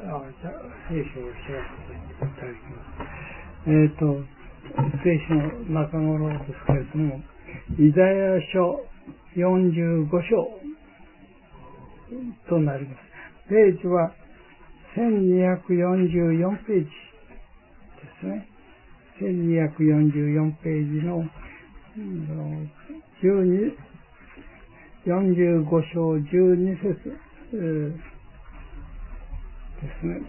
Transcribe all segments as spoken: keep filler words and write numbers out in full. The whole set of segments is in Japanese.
あ、じゃあ、聖書を開かせていただきます。えっと、聖書の中頃ですけれども、イザヤ書よんじゅうご章となります。ページはせんにひゃくよんじゅうよんページですね。せんにひゃくよんじゅうよんページのじゅうに、よんじゅうご章じゅうに節、えー、ですね。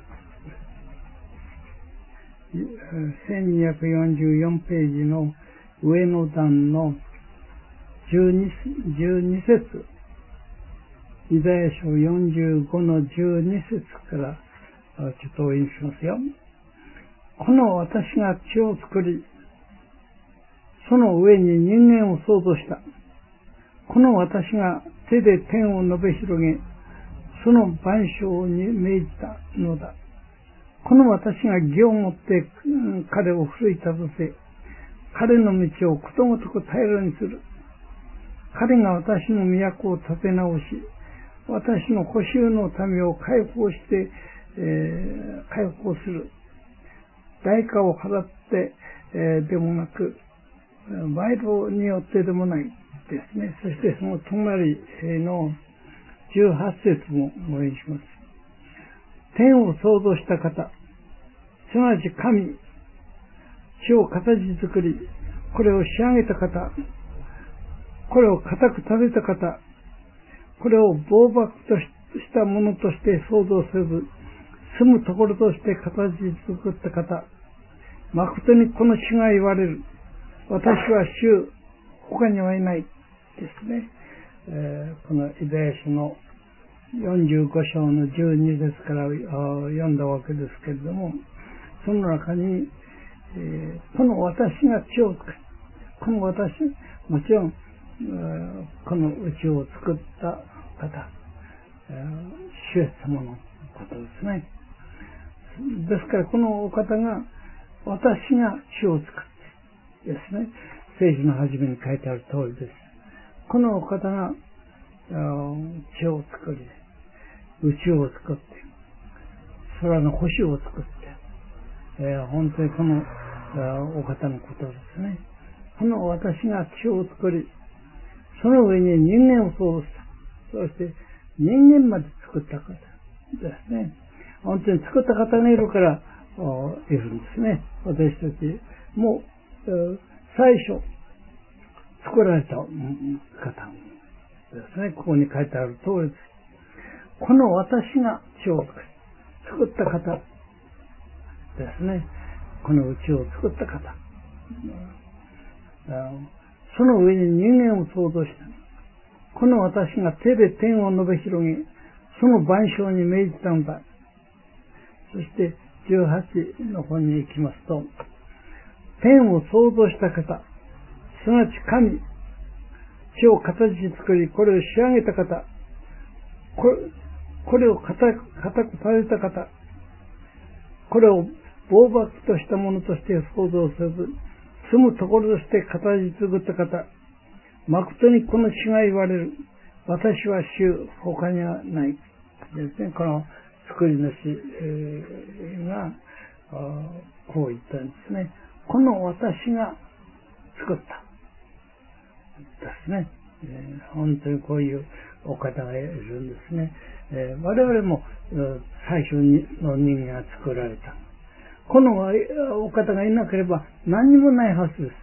せんにひゃくよんじゅうよんページの上の段のじゅうに、じゅうに節、イザヤ書よんじゅうごのじゅうに節からちょっとお読みしますよ。この私が地を作り、その上に人間を創造した。この私が手で天を伸べ広げ、その万象に命じたのだ。この私が義をもって彼を奮い立たせ、彼の道をことごとく平らにする。彼が私の都を立て直し、私の捕囚の民を解放して、えー、解放する。代価を払って、えー、でもなく、賄賂によってでもないですね。そしてその隣のじゅうはち節もお読みします。天を創造した方、すなわち神、地を形作り、これを仕上げた方、これを固く立てた方、これを暴漠としたものとして創造せず、住むところとして形作った方、誠にこの主が言われる。私は主、他にはいないですね。えー、このイザヤ書のよんじゅうご章のじゅうに節から読んだわけですけれども、その中に、えー、この私が地を作る。この私、もちろん、えー、この宇宙を作った方、えー、主イエス様のことですね。ですからこのお方が私が地を作ってですね、聖書の初めに書いてある通りです。このお方が地を作り、宇宙を作って、空の星を作って、えー、本当にこのお方のことですね。この私が地を作り、その上に人間を創造した。そして人間まで作った方ですね。本当に作った方がいるからいるんですね。私たちも最初作られた方ですね。ここに書いてある通りです。この私が地を作り、作った方ですね。この宇宙を作った方。その上に人間を創造した。この私が手で天を伸べ広げ、その万象に命じたのだ。そしてじゅうはちの方に行きますと、天を創造した方、すなわち神、地を形作り、これを仕上げた方、これ、これを固く、固く立てた方、これを暴漠としたものとして創造せず、住むところとして形作った方、誠にこの主が言われる。私は主、他にはないですね。この作り主がこう言ったんですね。この私が作ったですね。本当にこういうお方がいるんですね。我々も最初の人間が作られた。このお方がいなければ何にもないはずです。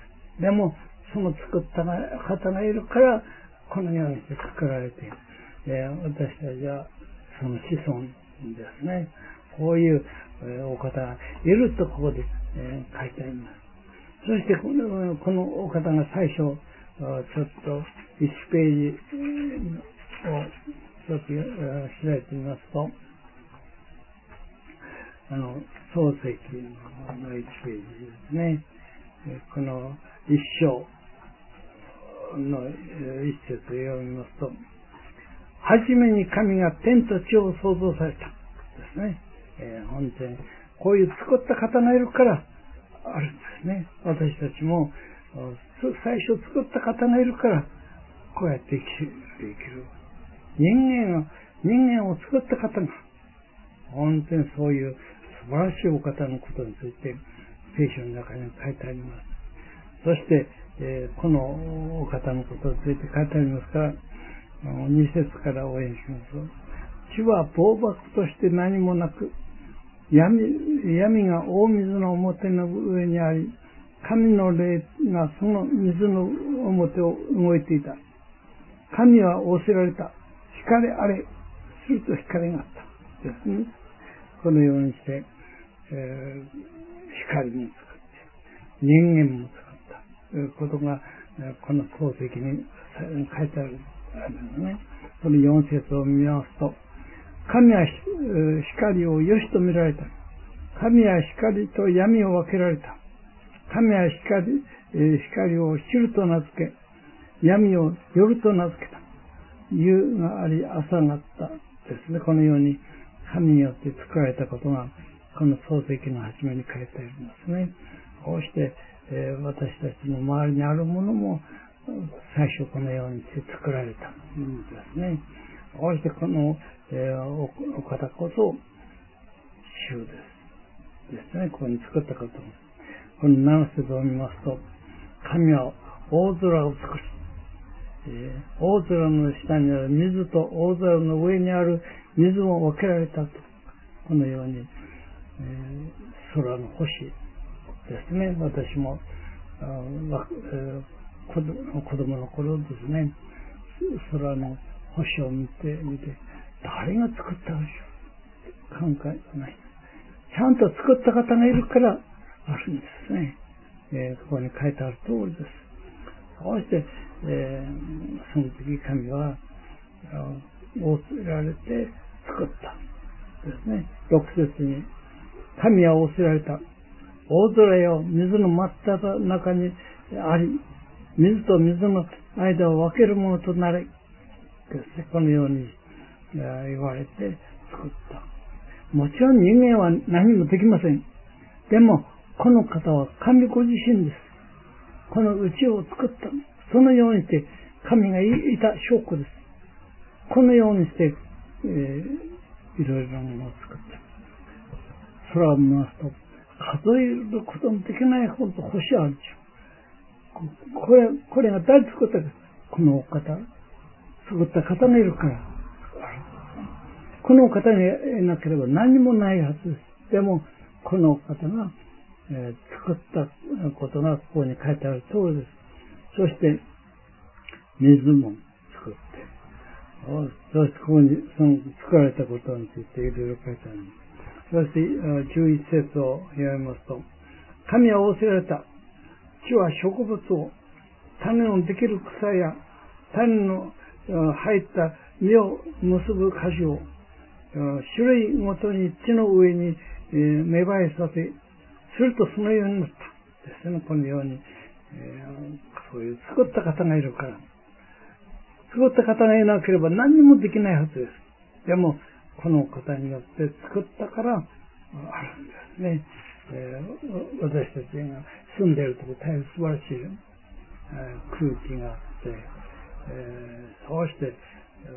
でもその作った方がいるからこのようにして作られている。私たちはその子孫ですね。こういうお方がいるとここで書いてあります。そしてこの、このお方が最初ちょっといちページをちょっと開いてみますと、あの創世記のいちページですね。この一章の一節を読みますと、はじめに神が天と地を創造されたですね。えー、本当にこういう作った方がいるからあるんですね。私たちも最初作った方がいるからこうやって生きる。できる。人間を人間を作った方が本当にそういう素晴らしいお方のことについて聖書の中に書いてあります。そして、えー、このお方のことについて書いてありますから、に節から応援します。地は暴漠として何もなく、闇、闇が大水の表の上にあり、神の霊がその水の表を動いていた。神は仰せられた。光あれ。すると光があった。ですね。このようにして、えー、光も使って、人間も使ったということが、この漱石に書いてあるんですね。このよん節を見ますと、神は光を良しと見られた。神は光と闇を分けられた。神は光、光を昼と名付け、闇を夜と名付けた。夕があり朝があったですね。このように神によって作られたことがこの漱石の初めに書いてありますね。こうして、えー、私たちの周りにあるものも最初このようにして作られたんですね。こうしてこの、えー、お, お方こそ主ですですね。ここに作ったこと。このなな節を見ますと、神は大空を作り、えー、大空の下にある水と大空の上にある水も分けられたと。このように、えー、空の星ですね。私もあ、えー、子供、子供の頃ですね、空の星を見て、見て、誰が作ったでしょう。考えがない。ちゃんと作った方がいるからあるんですね。えー、ここに書いてある通りです。そうして、えー、その時神は仰せられて作ったですね。ろく節に神は仰せられた。大空よ、水の真っ只中にあり、水と水の間を分けるものとなれ。ですね。このように言われて作った。もちろん人間は何もできません。でも、この方は神ご自身です。この宇宙を作った。そのようにして神がいた証拠です。このようにして、えー、いろいろなものを作った。空を見ますと、数えることのできないほど星あるんですよ。これ、これが誰作ったか。このお方。作った方がいるから。このお方がいなければ何もないはずです。でも、このお方が、えー、作ったことがここに書いてある通りです。そして、水も作って、そしてここにその作られたことについていろいろ書いてあります。そしてじゅういち節を読みますと、神は仰せられた。地は植物を、種のできる草や種の入った実を結ぶ果樹を、種類ごとに地の上に芽生えさせ、するとそのようになったですね。このように、えー、そういう作った方がいるから。作った方がいなければ何もできないはずです。でも、この方によって作ったからあるんですね。えー、私たちが住んでいるところ大変素晴らしい、えー、空気があって、えー、そうして、え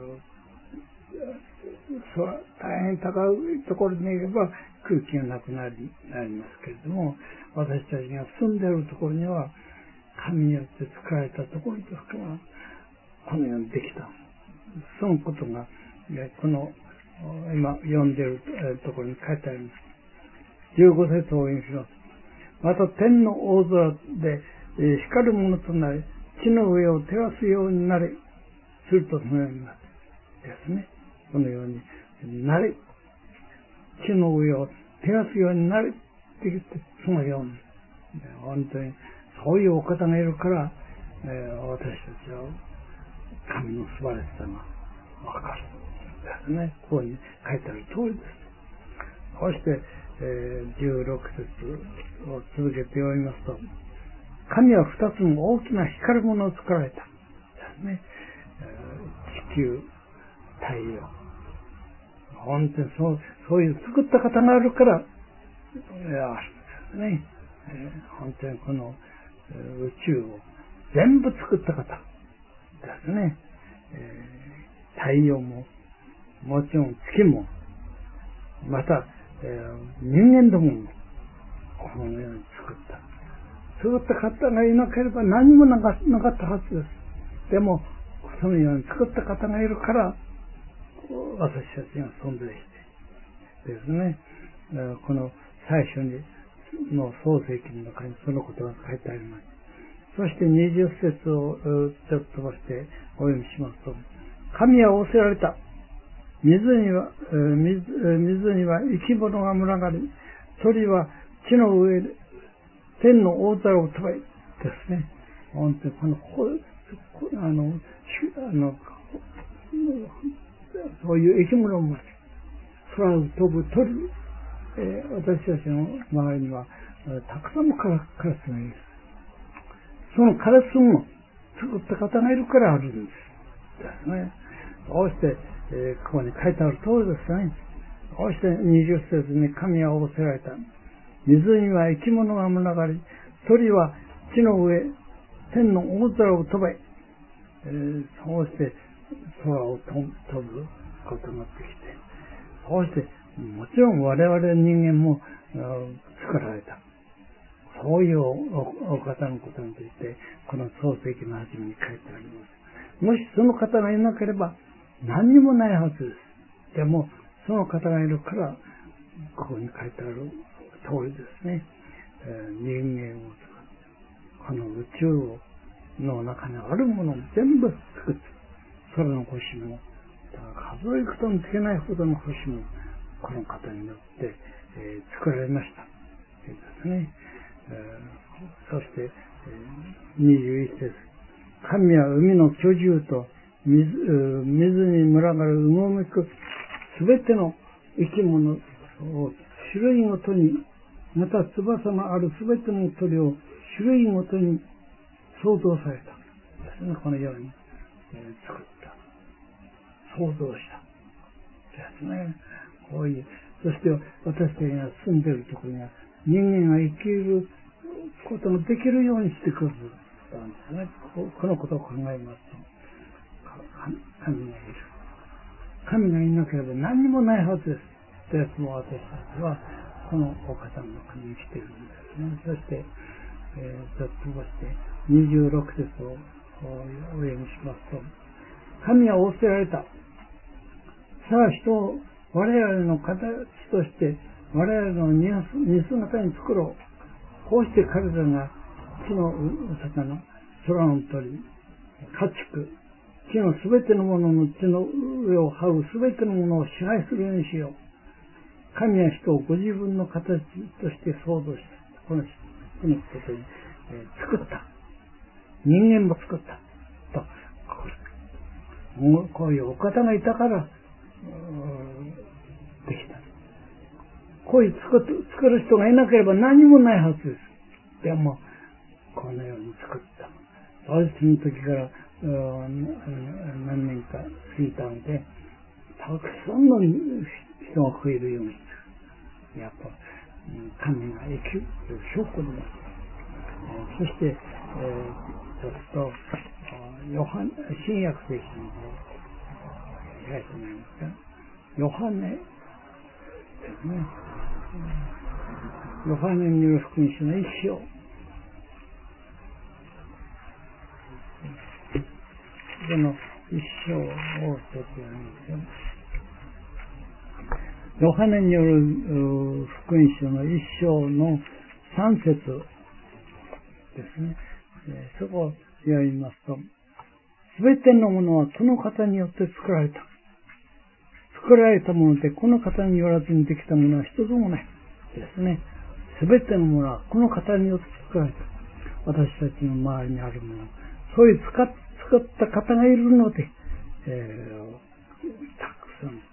ー、そう大変高いところにいれば空気がなくなり、なりますけれども、私たちが住んでいるところには神によって作られたところですから、このようにできた。そのことが、この、今読んでいるところに書いてあります。じゅうご節をお読みします。また天の大空で光るものとなり、地の上を照らすようになれ。するとそのようになる。ですね。このようになれ。地の上を照らすようになれ。って言って、そのように。本当に、そういうお方がいるから、えー、私たちは、神の素晴らしさがわかる。ですね。ここに書いてある通りです。そして、えー、じゅうろく節を続けて読みますと、神は二つの大きな光るものを作られた。ですね。えー、地球、太陽。本当にそう、そういう作った方があるから、えー、あるんですね。えー、本当にこの、えー、宇宙を全部作った方ですね。えー、太陽も、もちろん月も、 また、えー、人間どももこのように作った。作った方がいなければ何もなかったはずです。でも、そのように作った方がいるから、私たちが存在してですね、この最初にの創世記の中にそのことが書いてあります。そしてにじゅっ節をちょっと飛ばしてお読みしますと、神は仰せられた。水には、水, 水には生き物が群がり、鳥は地の上で天の大空を飛べですね。本当にこの、あの、あのそういう生き物も空を飛ぶ鳥、えー、私たちの周りにはたくさんのカラスがいる。そのカラスも作った方がいるからあるんです。ですね。こうして、えー、ここに書いてある通りですね。こうしてにじゅっ節に神は仰せられた。水には生き物が群がり、鳥は地の上、天の大空を飛べ。えー、そうして空を飛ぶことができて、そうしてもちろん我々人間も作られた。そういうお方のことについて、この創世記の初めに書いてあります。もしその方がいなければ何にもないはずです。でも、その方がいるから、ここに書いてある通りですね。えー、人間を作る。この宇宙の中にあるものを全部作って、空の星も、数えることのできないほどの星も、この方によって、えー、作られました。ですね。えー、そして、えー、にじゅういち節。神は海の居住と水、水に群がるうごめくすべての生き物を種類ごとに、また翼のあるすべての鳥を種類ごとに創造された。ですね、このように、えー、作った。創造した。ですね。こういう、そして私たちが住んでいるところには人間が生きることができるようにしてくれたんですね。このことを考えますと、神がいる。神がいなければ何にもないはずです。ですも私たちはこのお方の中に生きているんですね。そして、えー、ちょっと飛ばしてにじゅうろく節をお読みしますと、神は仰せられた。さあ人を我々の形として我々の似姿に作ろう。こうして彼らが地の魚、空の鳥、家畜、地のすべてのものの地の上を這うすべてのものを支配するようにしよう。神は人をご自分の形として創造した。このこのことに、えー、作った。人間も作った。と、こういうお方がいたから、できた。こういう作る、作る人がいなければ何もないはずです。でも、このように作った。私の時から何年か過ぎたので、たくさんの人が増えるようにする。やっぱ、神が生きる証拠でます。そして、えー、ちょっと、ヨハネ、新約聖書の方、開いてもらいますか。ヨハネですね。ヨハネによる福音書の一章。その一章をちょっと読みますよ。ヨハネによる福音書の一章の三節ですね。そこを読みますと、すべてのものはこの方によって作られた。作られたものでこの方によらずにできたものは一つもないですね。すべてのものはこの方によって作られた。私たちの周りにあるもの、そういう使っ作った方がいるので、えー、たくさん、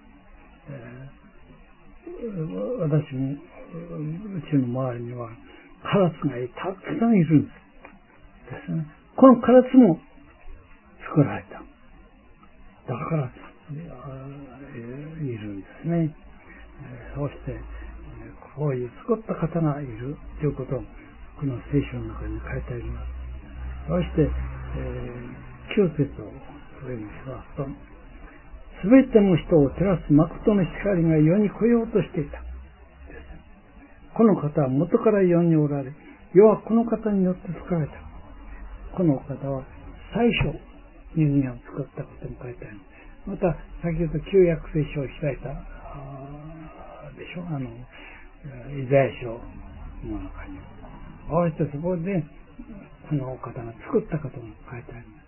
えー、私もうちの周りにはカラスがたくさんいるんですですね。このカラスも作られた。だから、えー、いるんですね。えー、そうして、こういう作った方がいるということをこの聖書の中に書いてあります。そして、えー、きゅう節を読みしますと、 すべての人を照らす誠の光が世に来ようとしていた。この方は元から世におられ、世はこの方によって作られた。この方は最初人間を作ったことに書いてある。また先ほど旧約聖書を開いたでしょ、あのイザヤ書の中に、そしてそこでこの方が作ったことが書いてあります。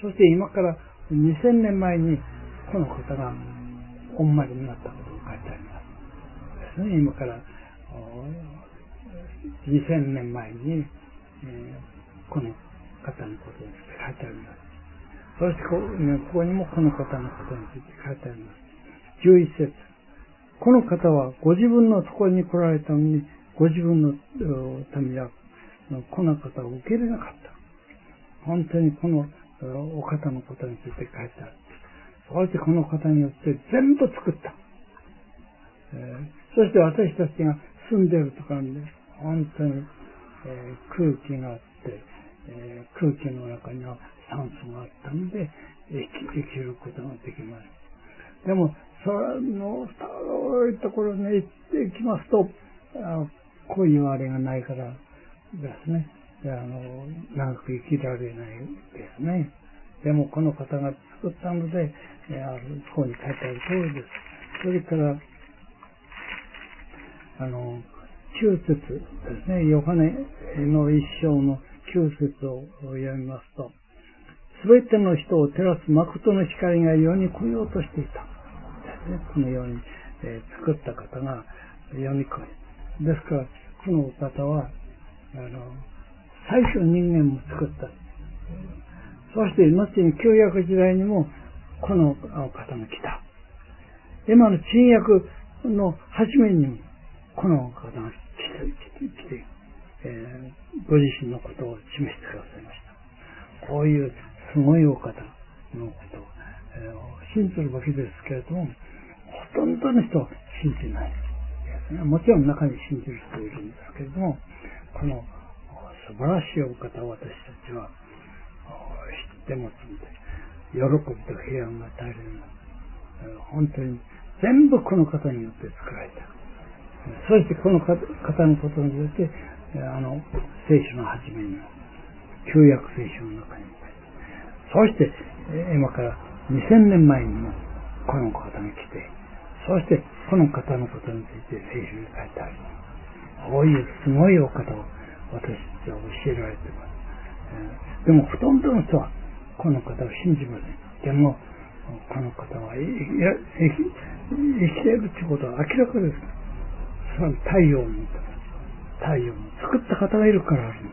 そして今からにせんねんまえにこの方がお生まれになったことが書いてありますですね。今からにせんねんまえに、えー、この方のことについて書いてあります。そしてここ、ね、ここにもこの方のことについて書いてあります。じゅういっ節、この方はご自分のところに来られたのに、ご自分の民はこの方を受け入れなかった。本当にこのお方のことについて書いてある。そしてこの方によって全部作った。えー、そして私たちが住んでいるところに本当に、えー、空気があって、えー、空気の中には酸素があったので生き、生きることができます。でもその遠いところに行っていきますと、あこういうあれがないからですね、あの長く生きられないですね。でもこの方が作ったので、えー、そこに書いてある通りです。それからあのきゅう節ですね、ヨハネの一章のきゅう節を読みますと、すべての人を照らす誠の光が世に来ようとしていた。ですね、このように、えー、作った方が世に来る。ですから、このお方は、あの、最初人間も作った。そして、後に旧約時代にも、この方が来た。今の新約の初めにも、この方が来て、来て、えー、ご自身のことを示してくださいました。こういうすごいお方のことを、えー、信じるわけですけれども、ほとんどの人は信じないですね。もちろん中に信じる人いるんですけれども、この素晴らしいお方を私たちは知ってますので、喜びと平安が与えられます。本当に全部この方によって作られた。そしてこの方のことによって、あの聖書の初めに旧約聖書の中に、そして今からにせんねんまえにもこの方が来て、そしてこの方のことについて聖書に書いてある。こういうすごいお方を私たちは教えられています。でもほとんどの人はこの方を信じません。でもこの方は生きているということは明らかです。その太陽も太陽も作った方がいるからあるんです。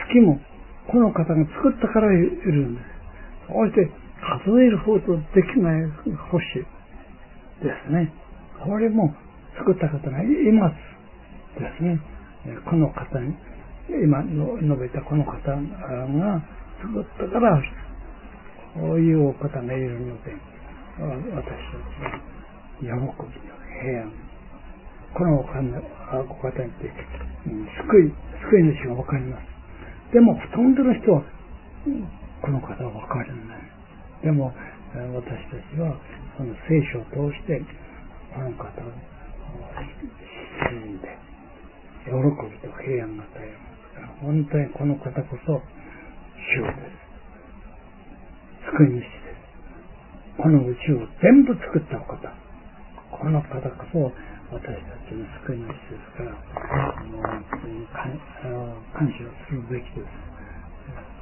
月もこの方が作ったからいるんです。そして数えるほどできない星ですね。これも作った方がいますですね。この方に今述べたこの方が作ったからこういうお方がいるので、私たちは喜びと平安、このお方にて救い救い主が分かります。でもほとんどの人はこの方は分からない。でも私たちはその聖書を通してこの方を信んで喜びと平安が与えますから、本当にこの方こそ主です。救い主です。この宇宙を全部作ったお方、この方こそ私たちの救い主ですから、もう本当に感謝をするべきです。